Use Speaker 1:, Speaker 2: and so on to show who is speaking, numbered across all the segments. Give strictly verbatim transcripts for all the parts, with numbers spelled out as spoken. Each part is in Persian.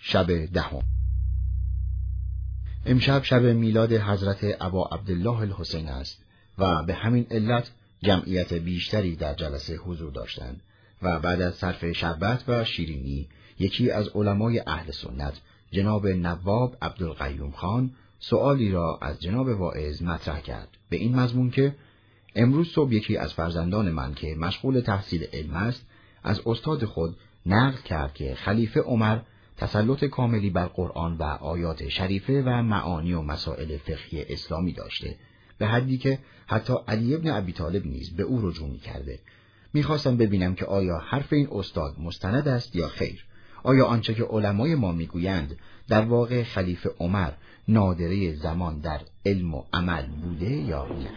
Speaker 1: شب دهم. امشب شب میلاد حضرت ابا عبدالله الحسین است و به همین علت جمعیت بیشتری در جلسه حضور داشتند و بعد از صرف شربت و شیرینی یکی از علمای اهل سنت جناب نواب عبدالقیوم خان سؤالی را از جناب واعظ مطرح کرد به این مضمون که امروز صبح یکی از فرزندان من که مشغول تحصیل علم است از استاد خود نقل کرد که خلیفه عمر تسلط کاملی بر قرآن و آیات شریفه و معانی و مسائل فقهی اسلامی داشته به حدی که حتی علی ابن ابی طالب نیز به او رجوع می‌کرده. می‌خواستم ببینم که آیا حرف این استاد مستند است یا خیر. آیا آنچه که علمای ما میگویند در واقع خلیفه عمر نادره زمان در علم و عمل بوده یا نه؟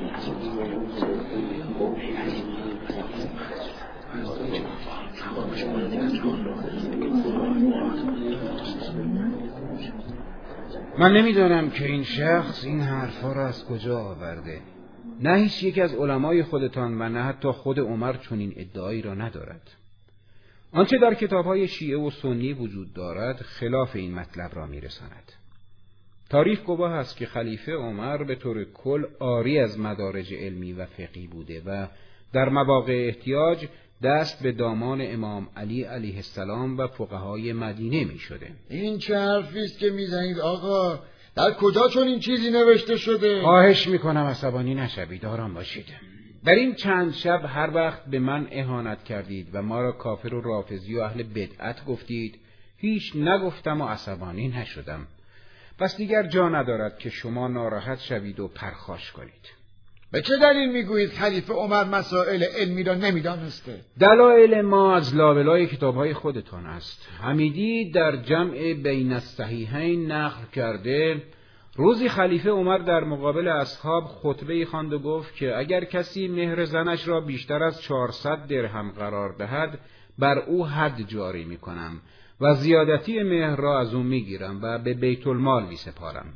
Speaker 2: من نمیدانم که این شخص این حرفا را از کجا آورده. نه هیچ یک از علمای خودتان و نه حتی خود عمر چنین ادعایی را ندارد. آنچه در کتاب‌های شیعه و سنی وجود دارد خلاف این مطلب را میرساند. تاریخ گواه است که خلیفه عمر به طور کل عاری از مدارج علمی و فقهی بوده و در مواقع احتیاج دست به دامان امام علی علیه السلام و فقهای مدینه می شده.
Speaker 3: این چه حرفی است که میزنید آقا؟ در کجا چون این چیزی نوشته شده؟
Speaker 2: خواهش میکنم عصبانی نشوید، آرام باشید. در این چند شب هر وقت به من اهانت کردید و ما را کافر و رافضی و اهل بدعت گفتید، هیچ نگفتم و عصبانی نشدم. پس دیگر جا ندارد که شما ناراحت شوید و پرخاش کنید.
Speaker 3: به چه دلیل میگویید خلیفه عمر مسائل علمی را نمیدانسته؟
Speaker 2: دلایل ما از لابلای کتاب‌های خودتان است. حمیدی در جمع بین الصحیحین نقل کرده روزی خلیفه عمر در مقابل اصحاب خطبه خواند و گفت که اگر کسی مهر زنش را بیشتر از چهارصد درهم قرار دهد بر او حد جاری میکنم و زیادتی مهر را از او میگیرم و به بیت المال میسپارم.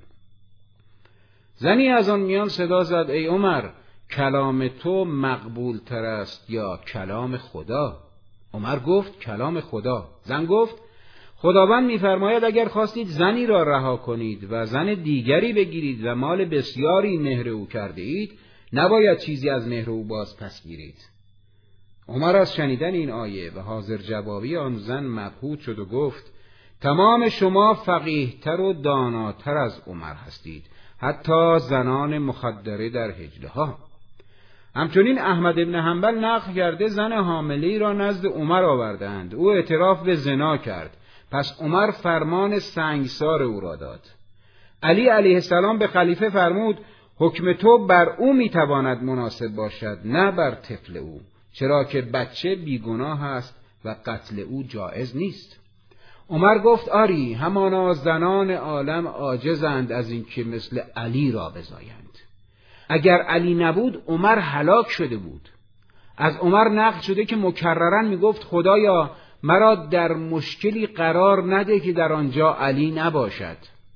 Speaker 2: زنی از آن میان صدا زد ای عمر، کلام تو مقبول تر است یا کلام خدا؟ عمر گفت کلام خدا. زن گفت خداوند می‌فرماید اگر خواستید زنی را رها کنید و زن دیگری بگیرید و مال بسیاری مهر او کرده اید، نباید چیزی از مهر او باز پس گیرید. عمر از شنیدن این آیه و حاضر جوابی آن زن مبهوت شد و گفت تمام شما فقیه‌تر و داناتر از عمر هستید، حتی زنان مخدره در حجله ها. همچنین احمد ابن حنبل نقل کرده زن حامله‌ای را نزد عمر آوردند. او اعتراف به زنا کرد. پس عمر فرمان سنگسار او را داد. علی علیه السلام به خلیفه فرمود حکم تو بر او میتواند مناسب باشد نه بر طفل او، چرا که بچه بیگناه است و قتل او جایز نیست. عمر گفت آری، همانا زنان عالم عاجزند از این که مثل علی را بزایند. اگر علی نبود عمر هلاک شده بود. از عمر نقل شده که مکررن میگفت خدایا مرا در مشکلی قرار نده که در آنجا علی نباشد.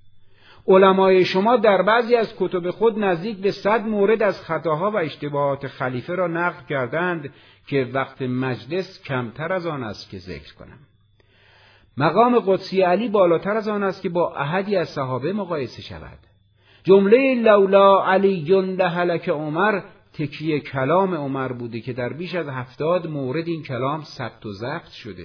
Speaker 2: علمای شما در بعضی از کتب خود نزدیک به صد مورد از خطاها و اشتباهات خلیفه را نقل کردند که وقت مجلس کمتر از آن است که ذکر کنم. مقام قدسی علی بالاتر از آن است که با احدی از صحابه مقایسه شود. جمله لولا علی لهلک عمر تکیه کلام عمر بوده که در بیش از هفتاد مورد این کلام ثبت و ضبط شده.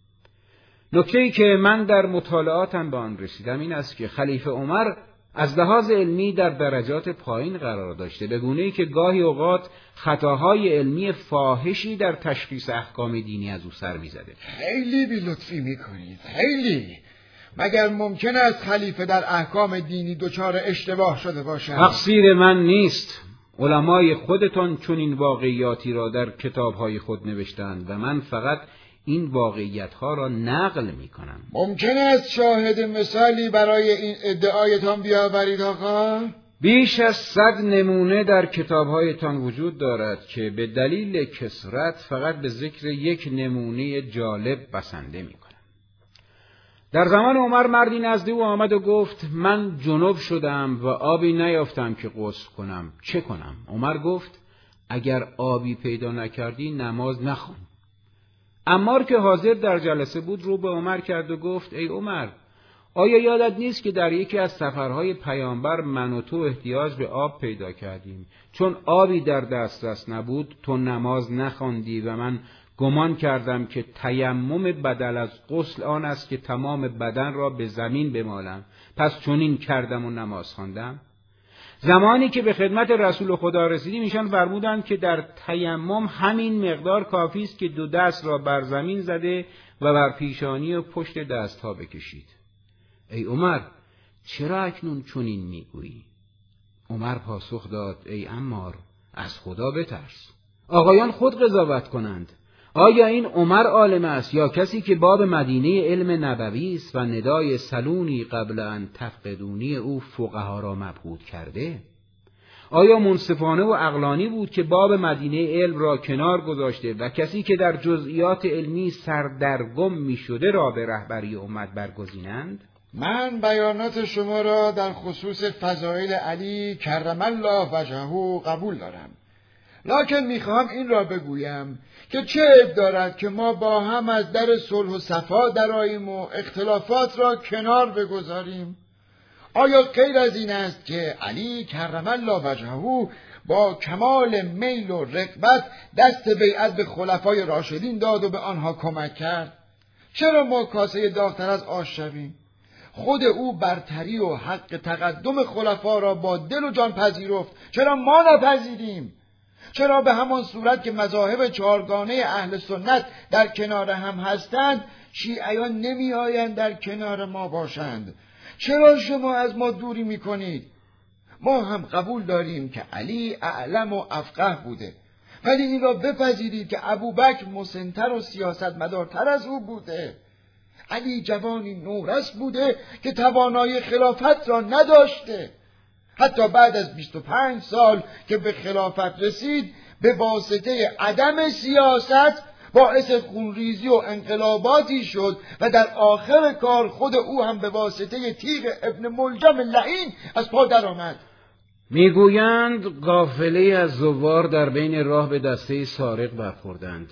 Speaker 2: نکته‌ای که من در مطالعاتم به آن رسیدم این است که خلیفه عمر از لحاظ علمی در درجات پایین قرار داشته، به گونه‌ای که گاهی اوقات خطاهای علمی فاحشی در تشخیص احکام دینی از او سر می‌زده.
Speaker 3: خیلی بی لطفی می‌کنید، خیلی. مگر ممکن است خلیفه در احکام دینی دچار اشتباه شده باشد؟
Speaker 2: تقصیر من نیست. علمای خودتان چون این واقعیاتی را در کتاب‌های خود نوشتند و من فقط این واقعیت‌ها را نقل می‌کنم.
Speaker 3: ممکن است شاهد مثالی برای این ادعایتان بیاورید آقا؟
Speaker 2: بیش از صد نمونه در کتاب‌هایتان وجود دارد که به دلیل کثرت فقط به ذکر یک نمونه جالب بسنده می‌کنم. در زمان عمر مردی نزد او آمد و گفت من جنب شدم و آبی نیافتم که غسل کنم، چه کنم؟ عمر گفت اگر آبی پیدا نکردی نماز نخوان. عمار که حاضر در جلسه بود رو به عمر کرد و گفت ای عمر، آیا یادت نیست که در یکی از سفرهای پیامبر من و تو احتیاج به آب پیدا کردیم؟ چون آبی در دسترس نبود تو نماز نخواندی و من گمان کردم که تیمم بدل از غسل آن است که تمام بدن را به زمین بمالم، پس چنین کردم و نماز خواندم. زمانی که به خدمت رسول خدا رسیدیم ایشان فرمودند که در تیمم همین مقدار کافی است که دو دست را بر زمین زده و بر پیشانی و پشت دستها بکشید. ای عمر، چرا اکنون چنین میگویی؟ عمر پاسخ داد: ای عمار، از خدا بترس. آقایان خود قضاوت کنند. آیا این عمر عالم است یا کسی که باب مدینه علم نبوی است و ندای سلونی قبل ان تفقدونی او فقها را مبهوت کرده؟ آیا منصفانه و عقلانی بود که باب مدینه علم را کنار گذاشته و کسی که در جزئیات علمی سردرگم می شده را به رهبری امت برگزینند؟
Speaker 3: من بیانات شما را در خصوص فضائل علی کرم الله وجهه قبول دارم، لکن میخواهم این را بگویم که چه عیب دارد که ما با هم از در صلح و صفا درآییم و اختلافات را کنار بگذاریم. آیا غیر از این است که علی کرم الله وجهه با کمال میل و رغبت دست بیعت به خلفای راشدین داد و به آنها کمک کرد؟ چرا ما کاسه داغ‌تر از آش شویم؟ خود او برتری و حق تقدم خلفا را با دل و جان پذیرفت، چرا ما نپذیریم؟ چرا به همان صورت که مذاهب چهارگانه اهل سنت در کنار هم هستند، شیعیان نمی آیند در کنار ما باشند؟ چرا شما از ما دوری می کنید؟ ما هم قبول داریم که علی اعلم و افقه بوده، ولی این را بپذیرید که ابوبکر مسن‌تر و سیاستمدارتر از او بوده. علی جوانی نورس بوده که توانایی خلافت را نداشته. حتی بعد از بیست و پنج سال که به خلافت رسید، به واسطه عدم سیاست باعث خونریزی و انقلاباتی شد و در آخر کار خود او هم به واسطه تیغ ابن ملجم لعین از پا درآمد.
Speaker 2: میگویند قافله از زوار در بین راه به دسته سارق برخوردند.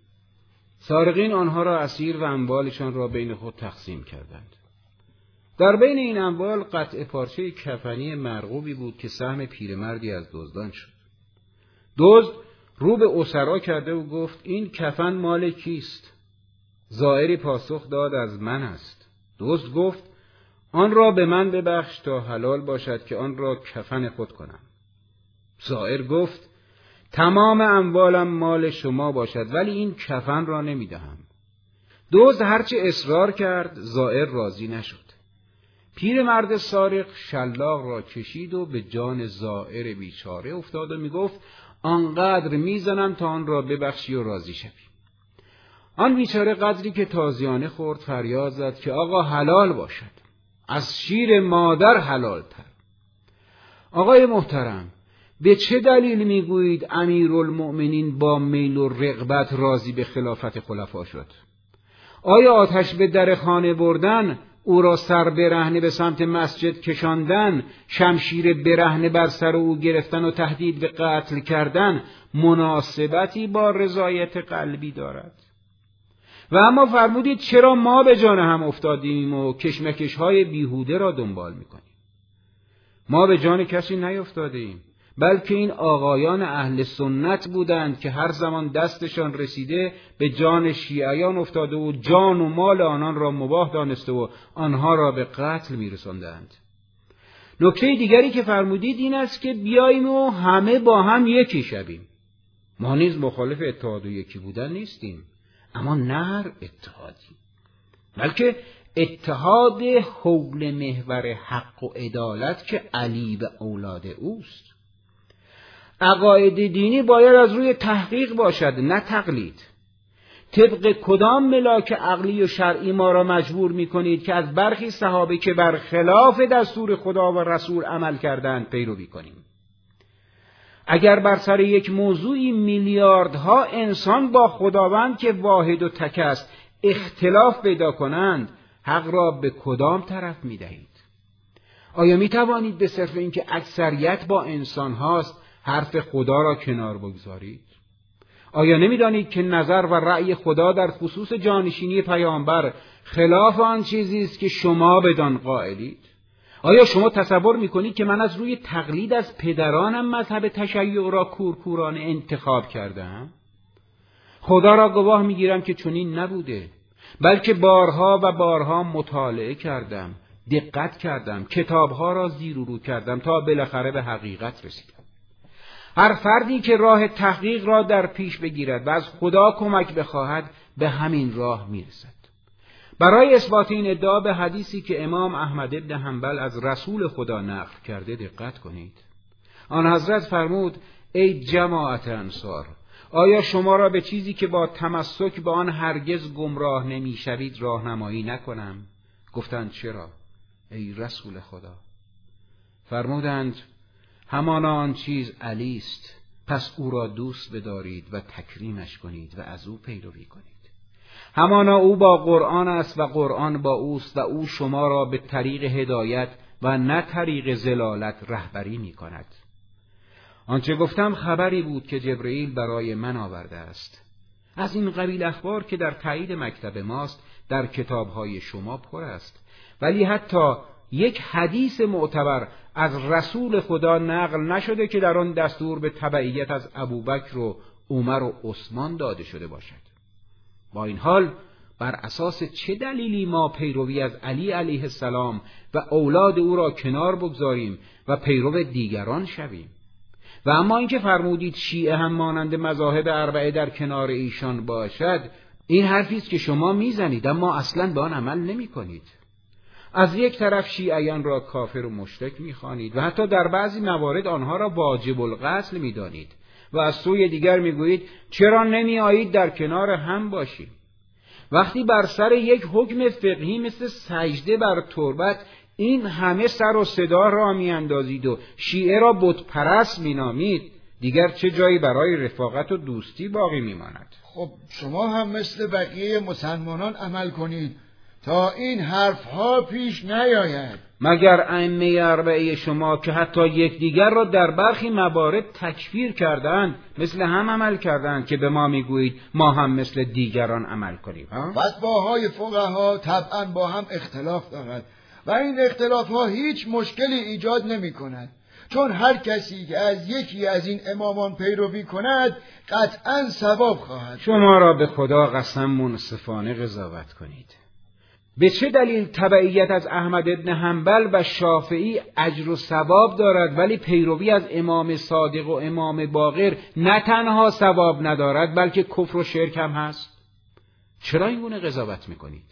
Speaker 2: سارقین آنها را اسیر و اموالشان را بین خود تقسیم کردند. در بین این اموال قطع پارچه کفنی مرغوبی بود که سهم پیرمردی از دزدان شد. دزد رو به اسرا کرده و گفت: این کفن مال کیست؟ زائری پاسخ داد: از من است. دزد گفت: آن را به من ببخش تا حلال باشد که آن را کفن خود کنم. زائر گفت: تمام اموالم مال شما باشد ولی این کفن را نمیدهم. دزد هرچه اصرار کرد زائر راضی نشد. پیرمرد سارق شلاق را کشید و به جان زائر بیچاره افتاد و میگفت: آنقدر میزنم تا آن را ببخشی و راضی شوی. آن بیچاره قدری که تازیانه خورد فریاد زد که آقا حلال باشد، از شیر مادر حلال تر. آقای محترم، به چه دلیل میگویید امیرالمؤمنین با میل و رغبت راضی به خلافت خلفا شد؟ آیا آتش به در خانه بردن، او را سر برهنه به سمت مسجد کشاندن، شمشیر برهنه بر سر او گرفتن و تهدید به قتل کردن مناسبتی با رضایت قلبی دارد؟ و اما فرمودید چرا ما به جان هم افتادیم و کشمکش های بیهوده را دنبال میکنیم؟ ما به جان کسی نیفتادیم، بلکه این آقایان اهل سنت بودند که هر زمان دستشان رسیده به جان شیعیان افتاده و جان و مال آنان را مباح دانسته و آنها را به قتل میرساندند. نکته دیگری که فرمودید این است که بیاییم و همه با هم یکی شویم. ما نیز مخالف اتحاد و یکی بودن نیستیم، اما نه هر اتحادی، بلکه اتحاد حول محور حق و عدالت که علی و اولاد اوست. عقاید دینی باید از روی تحقیق باشد، نه تقلید. طبق کدام ملاک عقلی و شرعی ما را مجبور می کنید که از برخی صحابه که برخلاف دستور خدا و رسول عمل کردند پیروی کنیم؟ اگر بر سر یک موضوعی میلیاردها انسان با خداوند که واحد و تک است اختلاف پیدا کنند، حق را به کدام طرف می دهید؟ آیا می توانید به صرف اینکه اکثریت با انسان هاست حرف خدا را کنار بگذارید؟ آیا نمی‌دانید که نظر و رأی خدا در خصوص جانشینی پیامبر خلاف آن چیزی است که شما بدان قائلید؟ آیا شما تصور می‌کنید که من از روی تقلید از پدرانم مذهب تشیع را کورکورانه انتخاب کردم؟ خدا را گواه می‌گیرم که چنین نبوده، بلکه بارها و بارها مطالعه کردم، دقت کردم، کتابها را زیر و رو کردم تا بالاخره به حقیقت رسیدم. هر فردی که راه تحقیق را در پیش بگیرد و از خدا کمک بخواهد به همین راه میرسد. برای اثبات این ادعا به حدیثی که امام احمد ابن حنبل از رسول خدا نقل کرده دقت کنید. آن حضرت فرمود: ای جماعت انصار، آیا شما را به چیزی که با تمسک به آن هرگز گمراه نمیشوید راهنمایی نکنم؟ گفتند چرا ای رسول خدا؟ فرمودند: همانا آن چیز علی است، پس او را دوست بدارید و تکریمش کنید و از او پیروی کنید. همانا او با قرآن است و قرآن با اوست و او شما را به طریق هدایت و نه طریق ضلالت رهبری می کند. آنچه گفتم خبری بود که جبرئیل برای من آورده است. از این قبیل اخبار که در تایید مکتب ماست در کتابهای شما پر است، ولی حتی یک حدیث معتبر از رسول خدا نقل نشده که در آن دستور به تبعیت از ابوبکر و عمر و عثمان داده شده باشد. با این حال بر اساس چه دلیلی ما پیروی از علی علیه السلام و اولاد او را کنار بگذاریم و پیرو دیگران شویم؟ و اما اینکه فرمودید شیعه هم مانند مذاهب اربعه در کنار ایشان باشد، این حرفی است که شما میزنید اما اصلاً به آن عمل نمی کنید. از یک طرف شیعیان را کافر و مشرک می‌خوانید و حتی در بعضی موارد آنها را واجب القتل می‌دانید و از سوی دیگر می‌گویید چرا نمی‌آیید در کنار هم باشیم؟ وقتی بر سر یک حکم فقهی مثل سجده بر تربت این همه سر و صدا را می‌اندازید و شیعه را بت پرست می‌نامید، دیگر چه جایی برای رفاقت و دوستی باقی می‌ماند؟
Speaker 3: خب شما هم مثل بقیه مسلمانان عمل کنید تا این حرفها پیش نیاید.
Speaker 2: مگر ائمه اربعه شما که حتی یکدیگر را در برخی موارد تکفیر کردند مثل هم عمل کردند که به ما میگویید ما هم مثل دیگران عمل کنیم؟
Speaker 3: فتواهای فقها طبعا با هم اختلاف دارد و این اختلاف ها هیچ مشکلی ایجاد نمی کند، چون هر کسی که از یکی از این امامان پیروی کند قطعا ثواب خواهد.
Speaker 2: شما را به خدا قسم منصفانه قضاوت کنید. به چه دلیل تبعیت از احمد ابن حنبل و شافعی اجر و ثواب دارد ولی پیروی از امام صادق و امام باقر نه تنها ثواب ندارد بلکه کفر و شرک هم هست؟ چرا این گونه قضاوت میکنید؟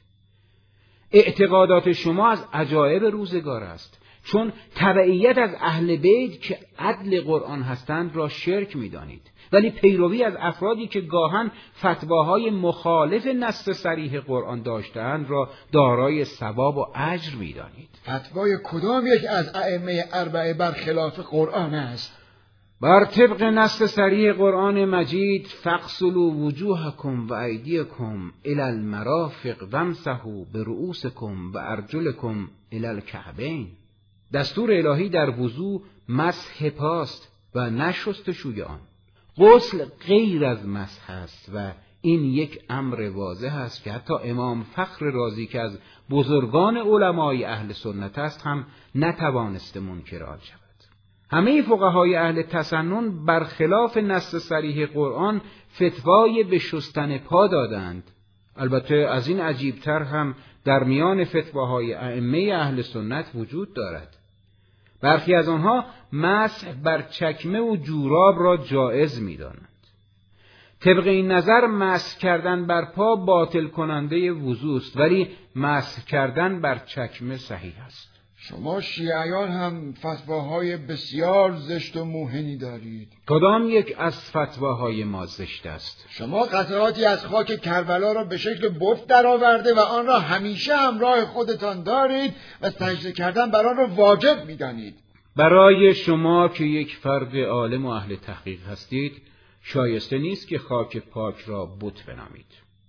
Speaker 2: اعتقادات شما از عجایب روزگار است، چون تبعیت از اهل بیت که عدل قرآن هستند را شرک میدانید، ولی پیروی از افرادی که گاهن فتواهای مخالف نص صریح قرآن داشتند را دارای ثواب و اجر می‌دانید.
Speaker 3: فتوای کدام یک از ائمه اربعه بر خلاف قرآن است؟
Speaker 2: بر طبق نص صریح قرآن مجید: فاغسلوا وجوهکم و ایدیکم الی المرافق وامسحوا برؤوسکم و ارجلکم الی الکعبین. دستور الهی در وضو مسح پاست و نه شستشوی آن. غسل غیر از مسح است و این یک امر واضح است که حتی امام فخر رازی که از بزرگان علمای اهل سنت است هم نتوانسته منکر آن شود. همه فقهای اهل تسنن برخلاف نص صریح قرآن فتوای به شستن پا دادند. البته از این عجیبتر هم در میان فتواهای ائمه اهل سنت وجود دارد. برخی از آنها مسح بر چکمه و جوراب را جایز می‌دانند. طبق این نظر مسح کردن بر پا باطل کننده وضو است، ولی مسح کردن بر چکمه صحیح است.
Speaker 3: شما شیعیان هم فتواهای بسیار زشت و موهنی دارید.
Speaker 2: کدام یک از فتواهای ما زشت است؟
Speaker 3: شما قطراتی از خاک کربلا را به شکل بت درآورده و آن را همیشه همراه خودتان دارید و سجده کردن بر آن را واجب می‌دانید.
Speaker 2: برای شما که یک فرد عالم و اهل تحقیق هستید شایسته نیست که خاک پاک را بت بنامید.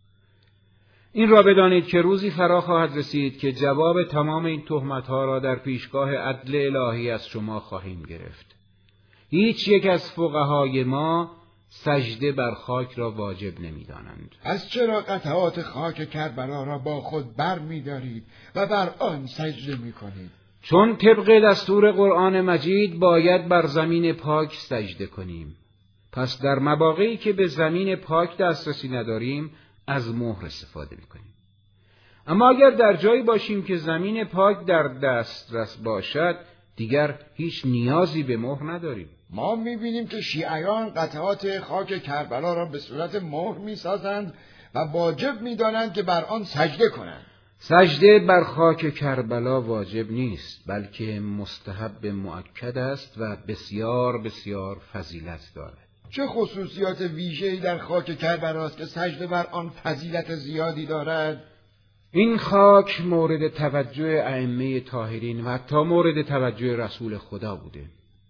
Speaker 2: این را بدانید که روزی فرا خواهد رسید که جواب تمام این تهمت‌ها را در پیشگاه عدل الهی از شما خواهیم گرفت. هیچ یک از فقهای ما سجده بر خاک را واجب نمی‌دانند.
Speaker 3: از چرا قطعات خاک کربلا را با خود بر می‌دارید و بر آن سجده می‌کنید؟
Speaker 2: چون طبق دستور قرآن مجید باید بر زمین پاک سجده کنیم. پس در مواقعی که به زمین پاک دسترسی نداریم از مهر استفاده می‌کنیم. اما اگر در جایی باشیم که زمین پاک در دسترس باشد دیگر هیچ نیازی به مهر نداریم.
Speaker 3: ما می‌بینیم که شیعیان قطعات خاک کربلا را به صورت مهر می‌سازند و واجب می‌دانند که بر آن سجده کنند.
Speaker 2: سجده بر خاک کربلا واجب نیست، بلکه مستحب مؤکد است و بسیار بسیار فضیلت دارد.
Speaker 3: چه خصوصیات ویژه‌ای در خاک کربلا است که سجده بر آن فضیلت زیادی دارد؟
Speaker 2: این خاک مورد توجه ائمه طاهرین و حتی مورد توجه رسول خدا بوده.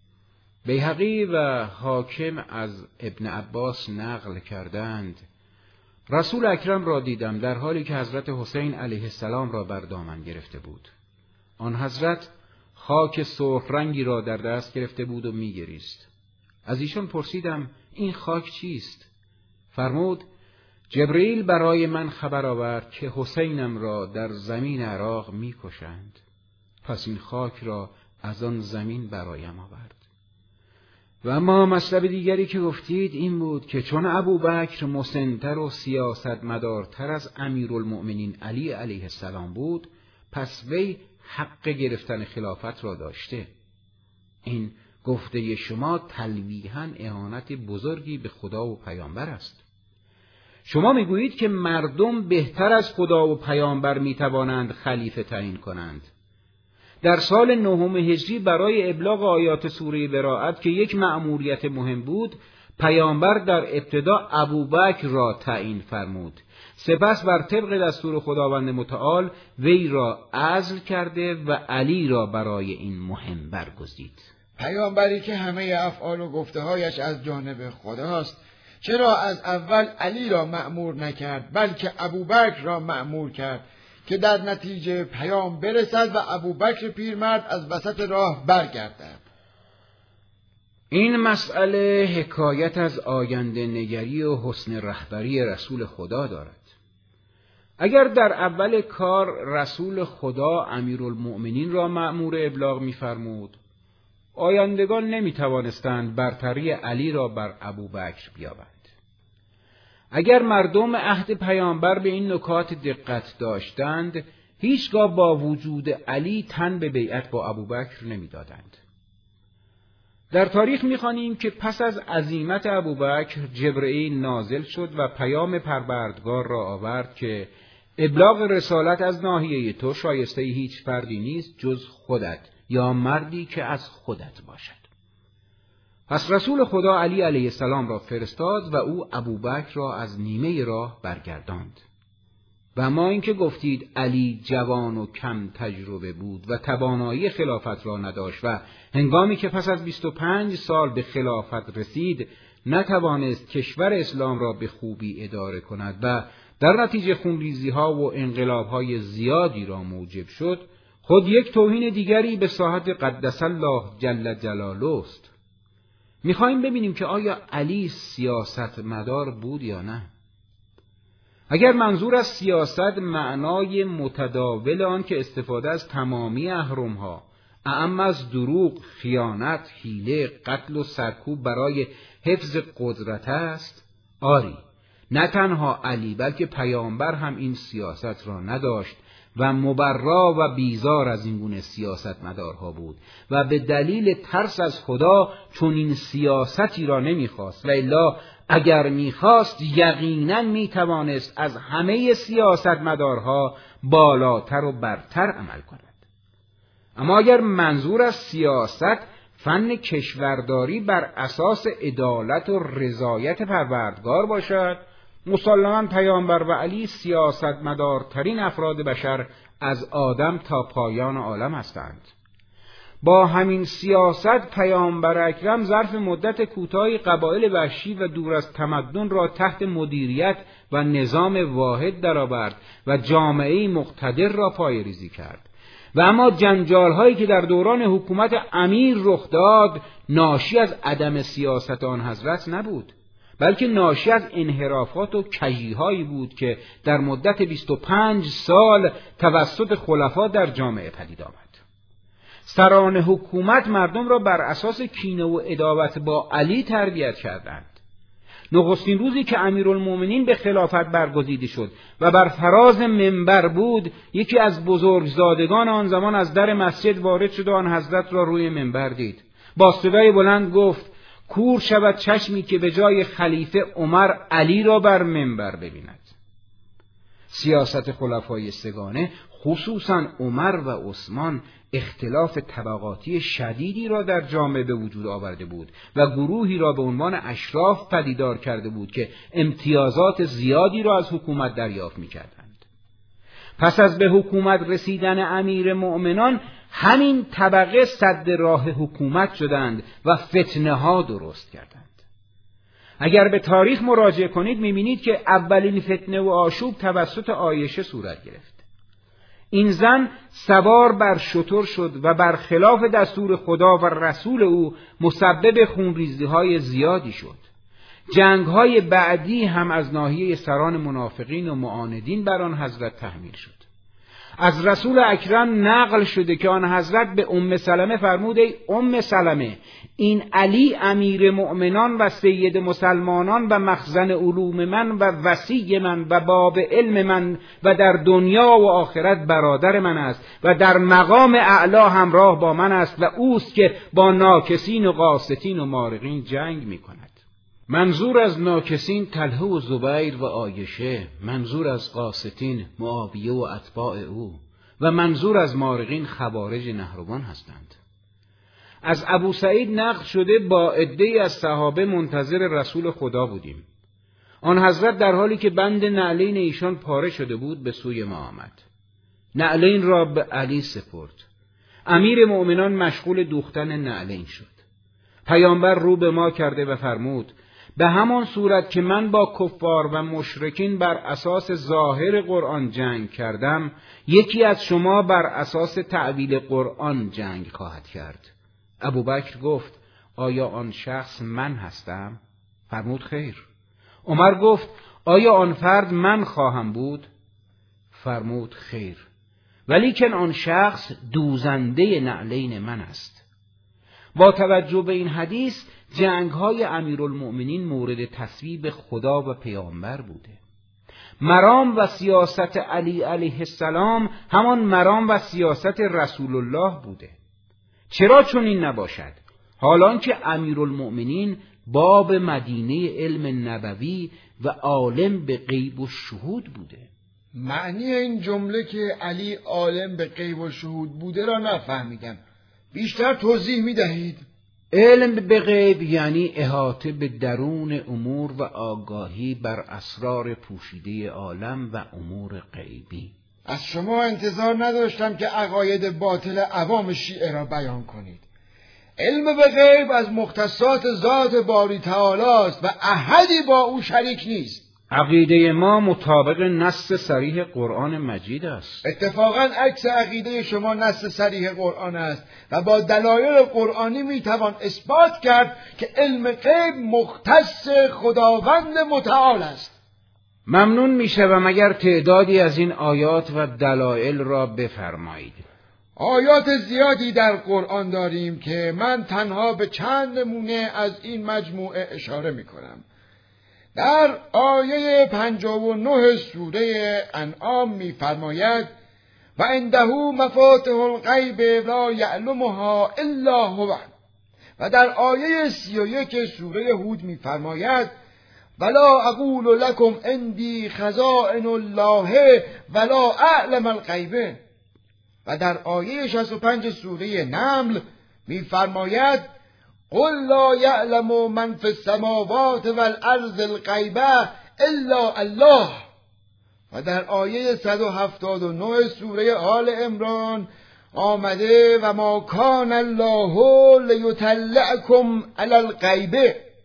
Speaker 2: بیهقی و حاکم از ابن عباس نقل کردند رسول اکرم را دیدم در حالی که حضرت حسین علیه السلام را بر دامن گرفته بود. آن حضرت خاک سرخ رنگی را در دست گرفته بود و می‌گریست. از ایشان پرسیدم این خاک چیست؟ فرمود جبرئیل برای من خبر آورد که حسینم را در زمین عراق می‌کشند. پس این خاک را از آن زمین برایم آورد. و اما مطلب دیگری که گفتید این بود که چون ابوبکر مسن‌تر و سیاستمدارتر از امیرالمؤمنین علی علیه السلام بود، پس وی حق گرفتن خلافت را داشته. این گفته شما تلویحاً اهانت بزرگی به خدا و پیامبر است. شما میگویید که مردم بهتر از خدا و پیامبر میتوانند خلیفه تعیین کنند. در سال نهم هجری برای ابلاغ آیات سوره براءت که یک مأموریت مهم بود، پیامبر در ابتدا ابوبکر را تعیین فرمود. سپس بر طبق دستور خداوند متعال وی را عزل کرده و علی را برای این مهم برگزید.
Speaker 3: پیامبری که همه افعال و گفته‌هایش از جانب خداست، چرا از اول علی را مأمور نکرد بلکه ابوبکر را مأمور کرد که در نتیجه پیام برسد و ابوبکر پیرمرد از وسط راه برگردد؟
Speaker 2: این مسئله حکایت از آینده نگری و حسن رهبری رسول خدا دارد. اگر در اول کار رسول خدا امیرالمؤمنین را مأمور ابلاغ می‌فرمود، آیندگان نمی‌توانستند برتری علی را بر ابوبکر بیابند. اگر مردم عهد پیامبر به این نکات دقت داشتند، هیچگاه با وجود علی تن به بیعت با ابوبکر نمی‌دادند. در تاریخ می‌خوانیم که پس از عزیمت ابوبکر جبرئیل نازل شد و پیام پروردگار را آورد که ابلاغ رسالت از ناحیه تو شایسته هیچ فردی نیست جز خودت یا مردی که از خودت باشد. پس رسول خدا علی علیه السلام را فرستاد و او ابوبکر را از نیمه راه برگرداند. و ما اینکه گفتید علی جوان و کم تجربه بود و توانایی خلافت را نداشت و هنگامی که پس از بیست و پنج سال به خلافت رسید نتوانست کشور اسلام را به خوبی اداره کند و در نتیجه خونریزی ها و انقلاب های زیادی را موجب شد، خود یک توهین دیگری به ساحت قدس الله جل جلاله است. میخواهیم ببینیم که آیا علی سیاست مدار بود یا نه. اگر منظور از سیاست معنای متداول آن که استفاده از تمامی اهرم‌ها، اعم از دروغ، خیانت، حیله، قتل و سرکوب برای حفظ قدرت است، آری، نه تنها علی بلکه پیامبر هم این سیاست را نداشت و مبرا و بیزار از این گونه سیاست مدارها بود و به دلیل ترس از خدا چون این سیاستی را نمیخواست و الا اگر میخواست یقینا میتوانست از همه سیاست مدارها بالاتر و برتر عمل کند. اما اگر منظور از سیاست فن کشورداری بر اساس عدالت و رضایت پروردگار باشد، مسلماً پیامبر و علی سیاستمدارترین افراد بشر از آدم تا پایان عالم هستند. با همین سیاست پیامبر اکرم ظرف مدت کوتاهی قبایل وحشی و دور از تمدن را تحت مدیریت و نظام واحد درآورد و جامعه‌ای مقتدر را پایه‌ریزی کرد. و اما جنجال‌هایی که در دوران حکومت امیر رخ داد ناشی از عدم سیاست آن حضرت نبود، بلکه ناشی از انحرافات و کژی‌هایی بود که در مدت بیست و پنج سال توسط خلفا در جامعه پدید آمد. سران حکومت مردم را بر اساس کینه و عداوت با علی تربیت کردند. نخستین روزی که امیرالمومنین به خلافت برگزیده شد و بر فراز منبر بود، یکی از بزرگزادگان آن زمان از در مسجد وارد شد و آن حضرت را روی منبر دید. با صدای بلند گفت: کور شود چشمی که به جای خلیفه عمر علی را بر منبر ببیند. سیاست خلفای سگانه، خصوصا عمر و عثمان، اختلاف طبقاتی شدیدی را در جامعه به وجود آورده بود و گروهی را به عنوان اشراف پدیدار کرده بود که امتیازات زیادی را از حکومت دریافت می‌کردند. پس از به حکومت رسیدن امیر مؤمنان، همین طبقه سد راه حکومت شدند و فتنه ها درست کردند. اگر به تاریخ مراجعه کنید می‌بینید که اولین فتنه و آشوب توسط عایشه صورت گرفت. این زن سوار بر شتر شد و برخلاف دستور خدا و رسول او مسبب خونریزی‌های زیادی شد. جنگ‌های بعدی هم از ناحیه سران منافقین و معاندین بر آن حضرت تحمیل شد. از رسول اکرم نقل شده که آن حضرت به ام سلمه فرمود: ای ام سلمه، این علی امیر مؤمنان و سید مسلمانان و مخزن علوم من و وصی من و باب علم من و در دنیا و آخرت برادر من است و در مقام اعلی همراه با من است و اوست که با ناکسین و قاستین و مارقین جنگ می کند. منظور از ناکسین طلحه و زبیر و عایشه، منظور از قاستین معاویه و اتباع او و منظور از مارقین خوارج نهروان هستند. از ابو سعید نقل شده با عده‌ای از صحابه منتظر رسول خدا بودیم. آن حضرت در حالی که بند نعلین ایشان پاره شده بود به سوی ما آمد. نعلین را به علی سپرد. امیر مؤمنان مشغول دوختن نعلین شد. پیامبر رو به ما کرده و فرمود: به همان صورت که من با کفار و مشرکین بر اساس ظاهر قرآن جنگ کردم، یکی از شما بر اساس تعبیل قرآن جنگ خواهد کرد. ابوبکر گفت: آیا آن شخص من هستم؟ فرمود: خیر. عمر گفت: آیا آن فرد من خواهم بود؟ فرمود: خیر، ولیکن آن شخص دوزنده نعلین من است. با توجه به این حدیث، جنگ‌های امیرالمؤمنین مورد تصویب خدا و پیامبر بوده. مرام و سیاست علی علیه السلام همان مرام و سیاست رسول الله بوده. چرا چون این نباشد؟ حالان که امیرالمؤمنین باب مدینه علم نبوی و عالم به غیب و شهود بوده.
Speaker 3: معنی این جمله که علی عالم به غیب و شهود بوده را نفهمیدم. بیشتر توضیح می دهید؟
Speaker 2: علم به غیب یعنی احاطه به درون امور و آگاهی بر اسرار پوشیده عالم و امور غیبی.
Speaker 3: از شما انتظار نداشتم که عقاید باطل عوام شیعه را بیان کنید. علم به غیب از مختصات ذات باری تعالی است و احدی با او شریک نیست.
Speaker 2: عقیده ما مطابق نص صریح قرآن مجید است.
Speaker 3: اتفاقاً عکس عقیده شما نص صریح قرآن است و با دلایل قرآنی میتوان اثبات کرد که علم غیب مختص خداوند متعال است.
Speaker 2: ممنون میشوم اگر تعدادی از این آیات و دلایل را بفرمایید.
Speaker 3: آیات زیادی در قرآن داریم که من تنها به چند نمونه از این مجموعه اشاره میکنم. در آیه پنجاه و نه سوره انعام می‌فرماید: و عنده مفاتح الغیب لا یعلمها الا هو. و در آیه سی و یک سوره هود می‌فرماید: ولا اقول لكم عندي خزائن الله ولا اعلم الغیب. و در آیه شصت و پنج سوره نمل می‌فرماید: قل لا يعلم من في السماوات والارض الغیب الا الله. و در آیه صد و هفتاد و نه سوره آل عمران آمده: و ما کان الله لیطلعکم علی الغیب.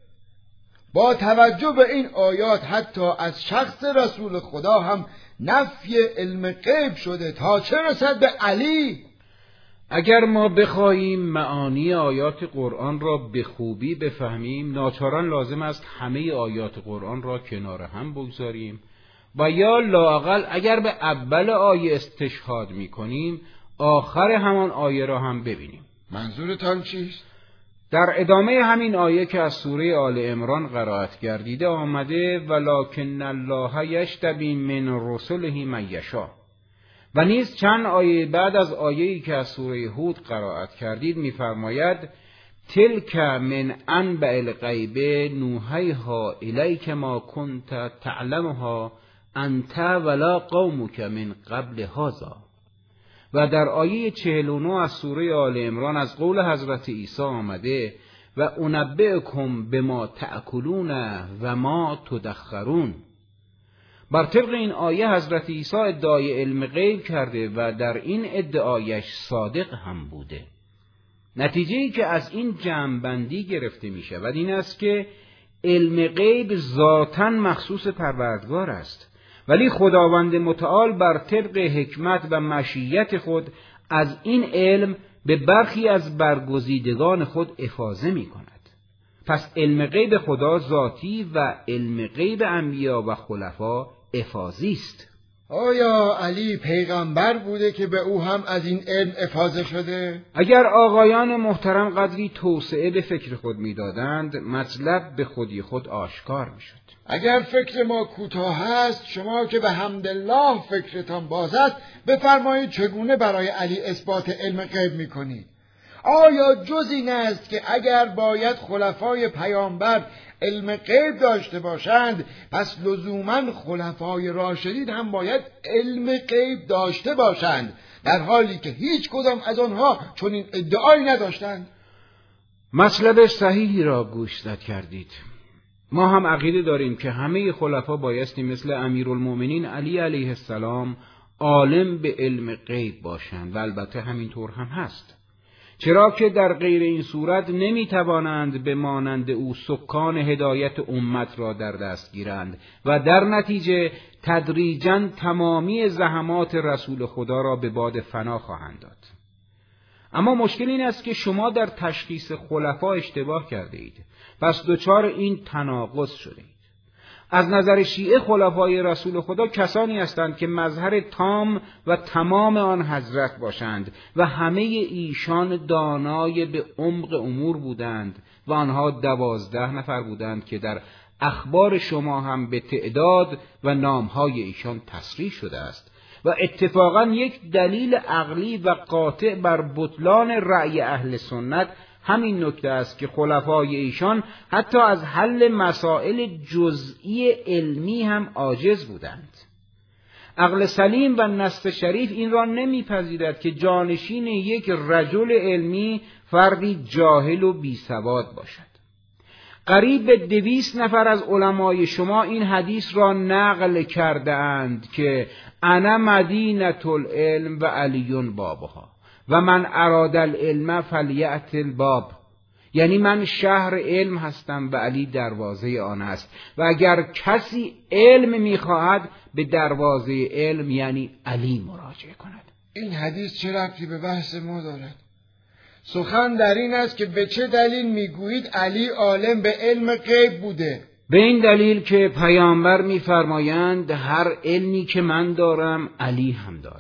Speaker 3: با توجه به این آیات حتی از شخص رسول خدا هم نفی علم غیب شده، تا چه رسد به علی.
Speaker 2: اگر ما بخواهیم معانی آیات قرآن را به خوبی بفهمیم، ناچاران لازم است همه آیات قرآن را کنار هم بگذاریم و یا لااقل اگر به اول آیه استشهاد می‌کنیم، آخر همان آیه را هم ببینیم.
Speaker 3: منظورتان چیست؟
Speaker 2: در ادامه همین آیه که از سوره آل عمران قرائت گردیده آمده ولکن الله یجتبی من رسله من یشاء، و نیز چند آیه بعد از آیه‌ای که از سوره هود قرائت کردید می‌فرماید تلک من انبأ الغیب نوحیها الیک ما کنت تعلمها انت ولا قومک من قبل هذا. و در آیه چهل و نه از سوره آل عمران از قول حضرت عیسی آمده و انبئکم بما تأکلون و ما تدخرون. بر طبق این آیه حضرت عیسی ادعای علم غیب کرده و در این ادعایش صادق هم بوده. نتیجه‌ای که از این جمع‌بندی گرفته می شود این است که علم غیب ذاتاً مخصوص پروردگار است، ولی خداوند متعال بر طبق حکمت و مشیت خود از این علم به برخی از برگزیدگان خود افاضه می کند. پس علم غیب خدا ذاتی و علم غیب انبیا و خلفا افاضی است.
Speaker 3: آیا علی پیغمبر بوده که به او هم از این علم افاضه شده؟
Speaker 2: اگر آقایان محترم قدری توسعه به فکر خود می‌دادند، مطلب به خودی خود آشکار می‌شد.
Speaker 3: اگر فکر ما کوتاه است، شما که به حمدالله فکرتان باز است، بفرمایید چگونه برای علی اثبات علم غیب می‌کنید؟ آیا جز این است که اگر باید خلفای پیامبر علم غیب داشته باشند، پس لزوماً خلفای راشدین هم باید علم غیب داشته باشند، در حالی که هیچ کدام از آنها چنین ادعایی نداشتند؟
Speaker 2: مطلب صحیحی را گوشزد کردید. ما هم عقیده داریم که همه خلفا بایستی مثل امیرالمؤمنین علی علیه السلام عالم به علم غیب باشند و البته همینطور هم هست، چرا که در غیر این صورت نمی توانند به مانند او سکان هدایت امت را در دست گیرند و در نتیجه تدریجاً تمامی زحمات رسول خدا را به باد فنا خواهند داد. اما مشکل این است که شما در تشخیص خلفا اشتباه کرده اید، پس دچار این تناقض شده اید. از نظر شیعه خلفای رسول خدا کسانی هستند که مظهر تام و تمام آن حضرت باشند و همه ایشان دانای به عمق امور بودند و آنها دوازده نفر بودند که در اخبار شما هم به تعداد و نامهای ایشان تصریح شده است و اتفاقا یک دلیل عقلی و قاطع بر بطلان رأی اهل سنت همین نکته است که خلفای ایشان حتی از حل مسائل جزئی علمی هم عاجز بودند. عقل سلیم و نص شریف این را نمیپذیرد که جانشین یک رجل علمی فردی جاهل و بیسواد باشد. قریب به دویست نفر از علمای شما این حدیث را نقل کرده اند که انا مدینة العلم و علی بابها و من اراد العلم فلیأت الباب، یعنی من شهر علم هستم و علی دروازه آن است و اگر کسی علم میخواهد به دروازه علم یعنی علی مراجعه کند.
Speaker 3: این حدیث چه ربطی به بحث ما دارد؟ سخن در این است که به چه دلیل میگویید علی عالم به علم غیب بوده؟
Speaker 2: به این دلیل که پیامبر میفرمایند هر علمی که من دارم علی هم دارد.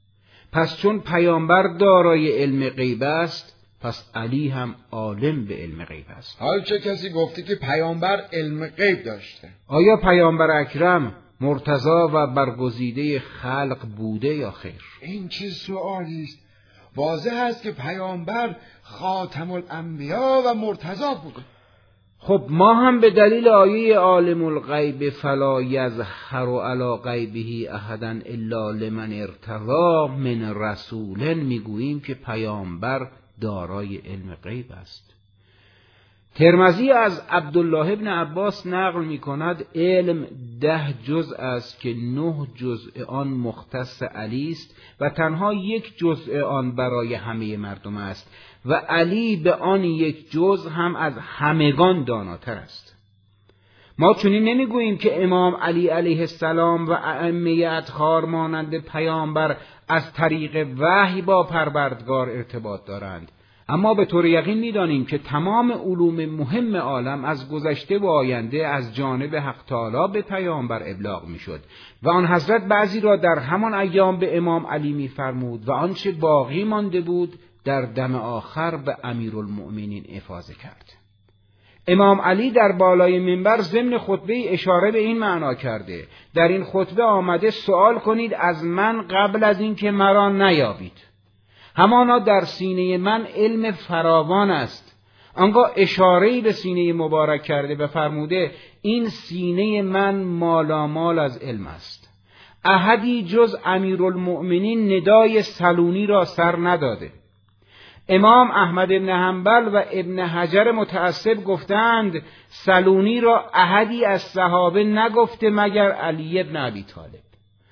Speaker 2: پس چون پیامبر دارای علم غیب است، پس علی هم عالم به علم غیب است.
Speaker 3: حال چه کسی گفته که پیامبر علم غیب داشته؟
Speaker 2: آیا پیامبر اکرم مرتضی و برگزیده خلق بوده یا خیر؟
Speaker 3: این چه سؤالی است؟ واضح است که پیامبر خاتم الانبیا و مرتضی بوده.
Speaker 2: خب ما هم به دلیل آیه عالم الغیب فلا یظهر علی غیبه احدا الا لمن ارتضی من رسول میگوییم که پیامبر دارای علم غیب است. ترمذی از عبدالله ابن عباس نقل می کند علم ده جزء است که نه جزء آن مختص علی است و تنها یک جزء آن برای همه مردم است و علی به آن یک جزء هم از همگان داناتر است. ما چنین نمیگوییم که امام علی علیه السلام و ائمه اطهار مانند پیامبر از طریق وحی با پروردگار ارتباط دارند، اما به طور یقین می‌دانیم که تمام علوم مهم عالم از گذشته و آینده از جانب حق تعالی به پیامبر ابلاغ می‌شد و آن حضرت بعضی را در همان ایام به امام علی می‌فرمود و آنچه باقی مانده بود در دم آخر به امیرالمؤمنین افاضه کرد. امام علی در بالای منبر ضمن خطبه اشاره به این معنا کرده: در این خطبه آمده سوال کنید از من قبل از این که مرا نیابید. همانا در سینه من علم فراوان است. آنگاه اشاره‌ای به سینه مبارک کرده و فرموده این سینه من مالامال از علم است. احدی جز امیرالمؤمنین ندای سلونی را سر نداده. امام احمد بن حنبل و ابن حجر متعصب گفتند سلونی را احدی از صحابه نگفته مگر علی بن ابی طالب.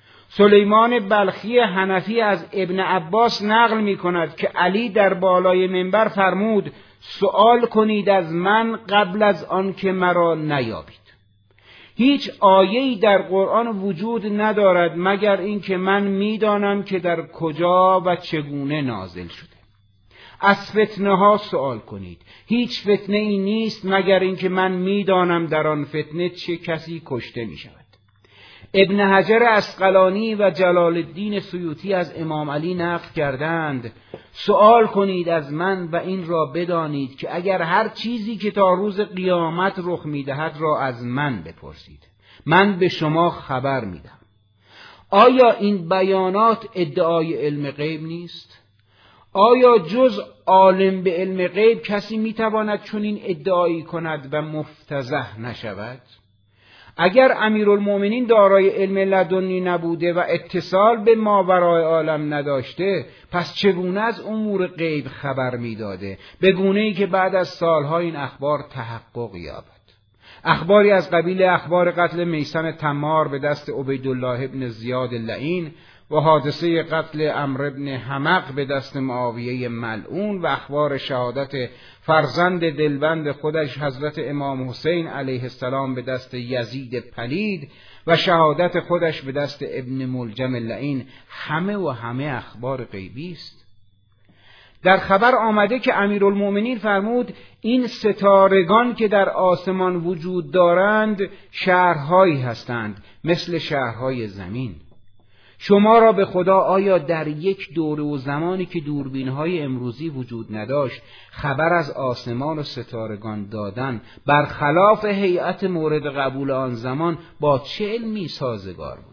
Speaker 2: سلیمان بلخی حنفی از ابن عباس نقل می کند که علی در بالای منبر فرمود سؤال کنید از من قبل از آن که مرا نیابید. هیچ آیه‌ای در قرآن وجود ندارد مگر این که من می دانم که در کجا و چگونه نازل شده. از فتنه ها سؤال کنید. هیچ فتنه ای نیست مگر این که من می دانم در آن فتنه چه کسی کشته می شود. ابن حجر اسقلانی و جلال الدین سیوطی از امام علی نقل کردند سؤال کنید از من و این را بدانید که اگر هر چیزی که تا روز قیامت رخ می‌دهد را از من بپرسید من به شما خبر می‌دهم. آیا این بیانات ادعای علم غیب نیست؟ آیا جز عالم به علم غیب کسی می‌تواند چنین ادعایی کند و مفتضح نشود؟ اگر امیرالمؤمنین دارای علم لدنی نبوده و اتصال به ماورای عالم نداشته پس چگونه از امور غیب خبر میداده به گونه‌ای که بعد از سالها این اخبار تحقق یابد؟ اخباری از قبیل اخبار قتل میثم تمار به دست عبیدالله ابن زیاد اللعین و حادثه قتل عمرو بن حمق به دست معاویه ملعون و اخبار شهادت فرزند دلبند خودش حضرت امام حسین علیه السلام به دست یزید پلید و شهادت خودش به دست ابن ملجم اللعین همه و همه اخبار غیبی است. در خبر آمده که امیرالمؤمنین فرمود این ستارگان که در آسمان وجود دارند شهرهایی هستند مثل شهرهای زمین. شما را به خدا آیا در یک دوره و زمانی که دوربین‌های امروزی وجود نداشت خبر از آسمان و ستارگان دادن برخلاف هیئت مورد قبول آن زمان با چه علمی سازگار بود؟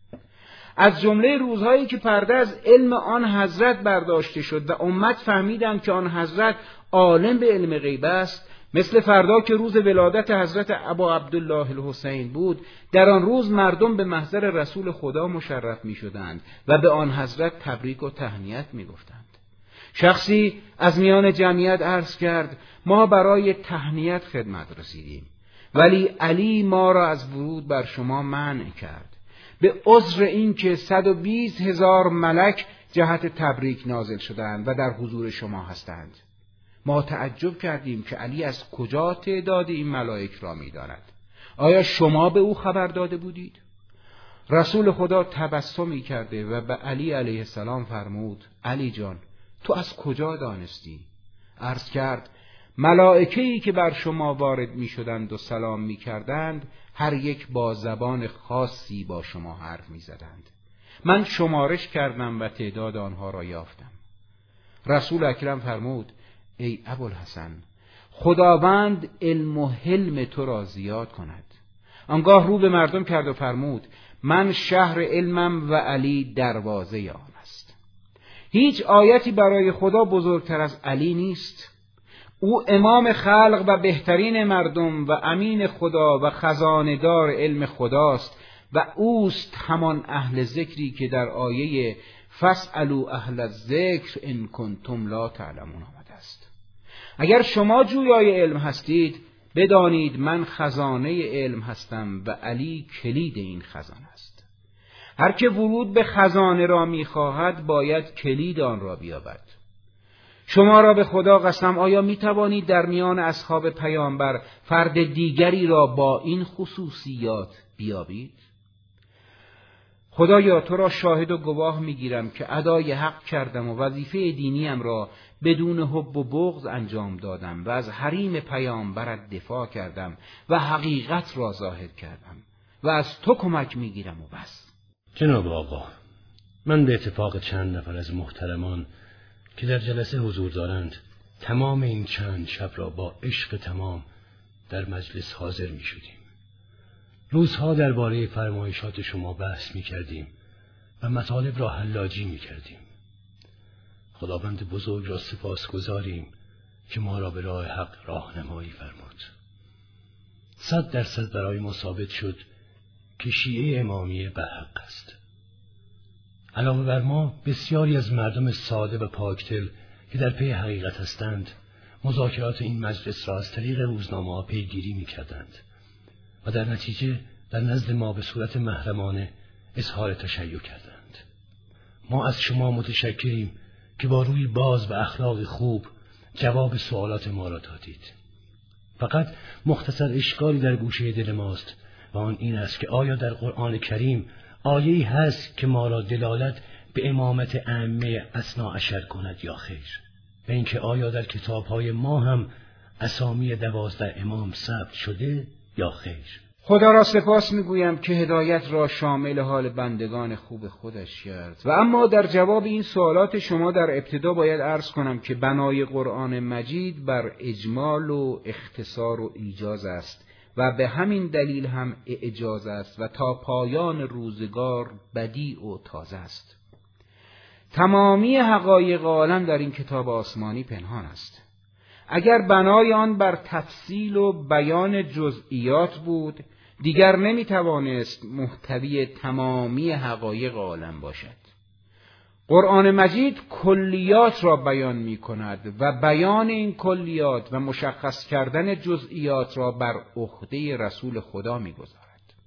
Speaker 2: از جمله روزهایی که پرده از علم آن حضرت برداشته شد و امت فهمیدند که آن حضرت عالم به علم غیب است، مثل فردا که روز ولادت حضرت ابا عبدالله الحسین بود، در آن روز مردم به محضر رسول خدا مشرف می شدند و به آن حضرت تبریک و تهنیت می گفتند. شخصی از میان جمعیت عرض کرد ما برای تهنیت خدمت رسیدیم ولی علی ما را از ورود بر شما منع کرد به عذر این که صد و بیست هزار ملک جهت تبریک نازل شدند و در حضور شما هستند. ما تعجب کردیم که علی از کجا تعداد این ملائک را می‌داند. آیا شما به او خبر داده بودید؟ رسول خدا تبسمی کرده و به علی علیه السلام فرمود علی جان تو از کجا دانستی؟ عرض کرد ملائکه‌ای که بر شما وارد می‌شدند و سلام می‌کردند هر یک با زبان خاصی با شما حرف می‌زدند. من شمارش کردم و تعداد آنها را یافتم. رسول اکرم فرمود ای ابوالحسن خداوند علم و حلم تو را زیاد کند. آنگاه رو به مردم کرد و فرمود من شهر علمم و علی دروازه آن است. هیچ آیتی برای خدا بزرگتر از علی نیست. او امام خلق و بهترین مردم و امین خدا و خزانه‌دار علم خداست و اوست همان اهل ذکری که در آیه فاسألوا اهل الذکر ان کنتم لا تعلمون آمده است. اگر شما جویای علم هستید بدانید من خزانه علم هستم و علی کلید این خزانه است. هر که ورود به خزانه را می‌خواهد باید کلید آن را بیابد. شما را به خدا قسم آیا می توانید در میان اصحاب پیامبر فرد دیگری را با این خصوصیات بیابید؟ خدایا تو را شاهد و گواه میگیرم که ادای حق کردم و وظیفه دینیم را بدون حب و بغض انجام دادم و از حریم پیامبرت دفاع کردم و حقیقت را ظاهر کردم و از تو کمک میگیرم و بس.
Speaker 4: جناب آقا، من به اتفاق چند نفر از محترمان که در جلسه حضور دارند تمام این چند شب را با عشق تمام در مجلس حاضر می شدیم. روزها درباره فرمایشات شما بحث می کردیم و مطالب را حلاجی می کردیم. خداوند بزرگ را سپاس گذاریم که ما را به راه حق راهنمایی فرمود. صد درصد برای ما ثابت شد که شیعه امامیه به حق است. علاوه بر ما بسیاری از مردم ساده و پاکدل که در پی حقیقت هستند مذاکرات این مجلس را از طریق روزنامه ها پیگیری می کردند و در نتیجه در نزد ما به صورت محرمانه اظهار تشیع کردند. ما از شما متشکریم که با روی باز و اخلاق خوب جواب سوالات ما را دادید. فقط مختصر اشکالی در گوشه دل ماست و آن این است که آیا در قرآن کریم آیه‌ای هست که ما را دلالت به امامت ائمه اثنا عشر کند یا خیر؟ و اینکه آیا در کتاب‌های ما هم اسامی دوازده امام ثبت شده یا خیر؟
Speaker 2: خدا را سپاس میگویم که هدایت را شامل حال بندگان خوب خودش کرد. و اما در جواب این سوالات شما در ابتدا باید عرض کنم که بنای قرآن مجید بر اجمال و اختصار و ایجاز است و به همین دلیل هم اعجاز است و تا پایان روزگار بدیع و تازه است. تمامی حقایق عالم در این کتاب آسمانی پنهان است. اگر بنای آن بر تفصیل و بیان جزئیات بود دیگر نمی توانست محتوی تمامی حقایق عالم باشد. قرآن مجید کلیات را بیان می کند و بیان این کلیات و مشخص کردن جزئیات را بر عهده رسول خدا می گذارد.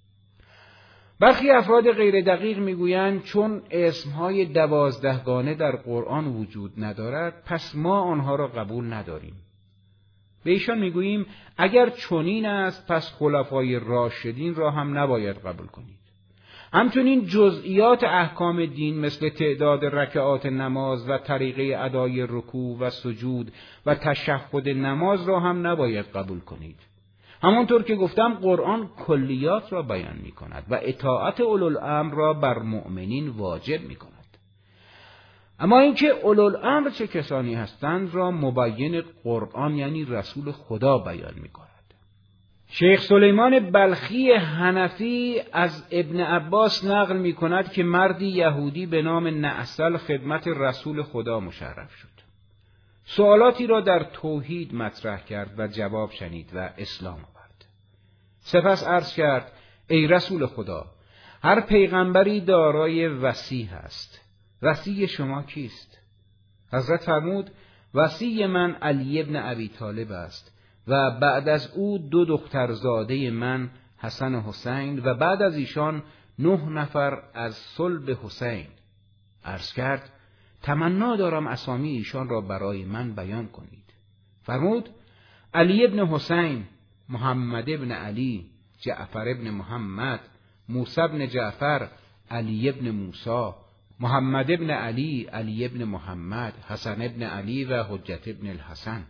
Speaker 2: برخی افراد غیر دقیق می گویند چون اسمهای دوازدهگانه در قرآن وجود ندارد پس ما آنها را قبول نداریم. به ایشان میگوییم اگر چنین است پس خلفای راشدین را هم نباید قبول کنید. همچنین جزئیات احکام دین مثل تعداد رکعات نماز و طریقه ادای رکوع و سجود و تشهد نماز را هم نباید قبول کنید. همانطور که گفتم قرآن کلیات را بیان می کند و اطاعت اولوالامر را بر مؤمنین واجب می کند. اما اینکه اولوالامر چه کسانی هستند را مبین قرآن یعنی رسول خدا بیان می کند. شیخ سلیمان بلخی حنفی از ابن عباس نقل می کند که مردی یهودی به نام نعسل خدمت رسول خدا مشرف شد. سوالاتی را در توحید مطرح کرد و جواب شنید و اسلام آورد. سپس عرض کرد ای رسول خدا، هر پیغمبری دارای وصی است. وصی شما کیست؟ حضرت فرمود وصی من علی ابن ابی طالب است و بعد از او دو دخترزاده من حسن و حسین و بعد از ایشان نه نفر از صلب حسین. عرض کرد تمنا دارم اسامی ایشان را برای من بیان کنید. فرمود علی ابن حسین، محمد ابن علی، جعفر ابن محمد، موسی ابن جعفر، علی ابن موسی، محمد ابن علی، علی ابن محمد، حسن ابن علی و حجت ابن الحسن.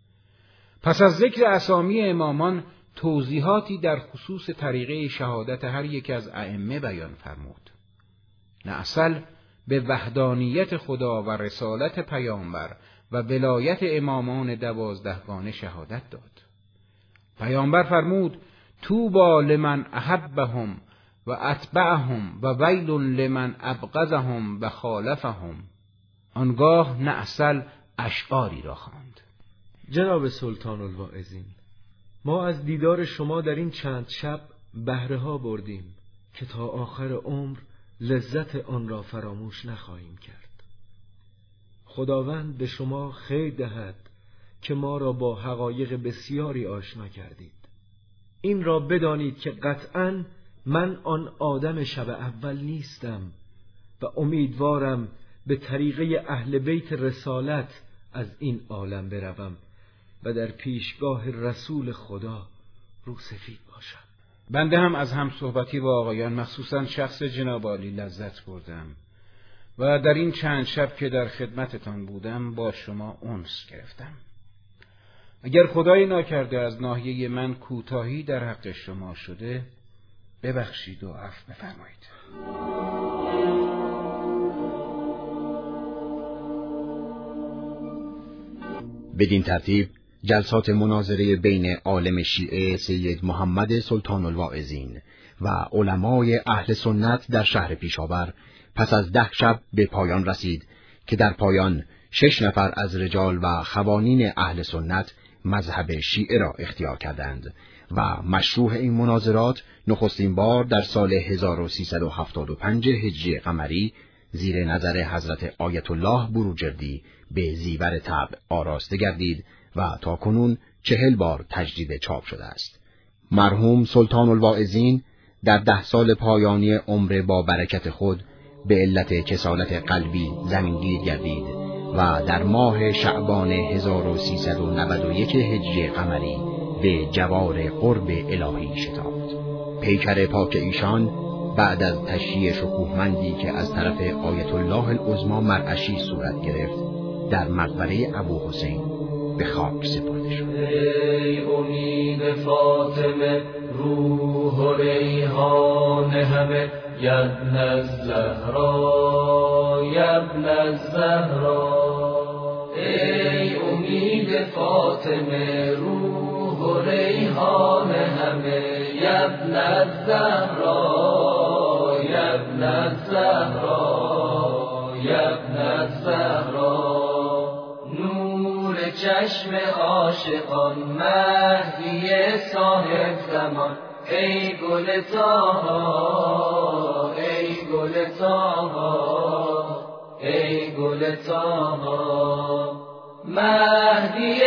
Speaker 2: پس از ذکر اسامی امامان توضیحاتی در خصوص طریقه شهادت هر یک از ائمه بیان فرمود. نعسل به وحدانیت خدا و رسالت پیامبر و ولایت امامان دوازدهگانه شهادت داد. پیامبر فرمود طوبی لمن احبهم و اتبعهم و ویل لمن ابغضهم و خالفهم. آنگاه نعسل اشعاری را خواند.
Speaker 5: جناب سلطان الواعظین، ما از دیدار شما در این چند شب بهره ها بردیم که تا آخر عمر لذت آن را فراموش نخواهیم کرد. خداوند به شما خیر دهد که ما را با حقایق بسیاری آشنا کردید. این را بدانید که قطعاً من آن آدم شب اول نیستم و امیدوارم به طریقه اهل بیت رسالت از این عالم بروم و در پیشگاه رسول خدا روسفید باشم.
Speaker 2: بنده هم از هم صحبتی با آقایان مخصوصا شخص جناب عالی لذت بردم و در این چند شب که در خدمتتان بودم با شما انس گرفتم. اگر خدای ناکرده از ناحیه من کوتاهی در حق شما شده ببخشید و عفو بفرمایید.
Speaker 1: بدین ترتیب جلسات مناظره بین عالم شیعه سید محمد سلطان الواعظین و علمای اهل سنت در شهر پیشاور پس از ده شب به پایان رسید که در پایان شش نفر از رجال و خوانین اهل سنت مذهب شیعه را اختیار کردند و مشروع این مناظرات نخستین بار در سال هزار و سیصد و هفتاد و پنج هجری قمری زیر نظر حضرت آیت الله بروجردی به زیور طبع آراسته گردید و تا کنون چهل بار تجدید چاپ شده است. مرحوم سلطان الواعظین در ده سال پایانی عمر با برکت خود به علت کسالت قلبی زمینگیر گردید و در ماه شعبان هزار و سیصد و نود و یک هجری قمری به جوار قرب الهی شتافت. پیکر پاک ایشان بعد از تشییع شکوهمندی که از طرف آیت الله العظمی مرعشی صورت گرفت در مقبره ابو حسین به خاک سپرده شد.
Speaker 6: ای امید فاطمه روح و ریحان همه یبن الزهرا یبن الزهرا. ای امید فاطمه روح و ریحان همه یبن الزهرا یبن الزهرا یبن الزهرا. چشم عاشقان مهدی صاحب زمان ای گل طاها ای گل طاها ای گل طاها. مهدی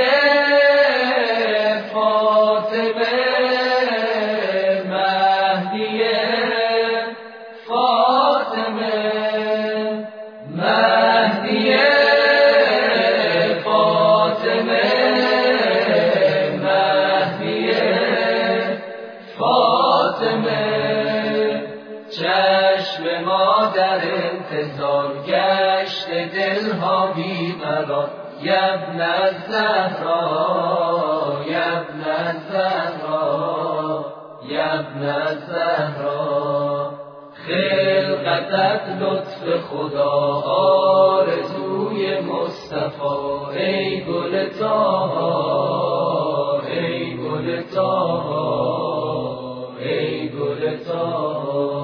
Speaker 6: فاطمه مهدی فاطمه مهدی چشم ما در انتظار گشت دلها بیقرار یبن الزهرا یبن الزهرا یبن الزهرا. خلقتت لطف خدا آرزوی مصطفی ای گل طاها ای گل طاها ای گل طاها.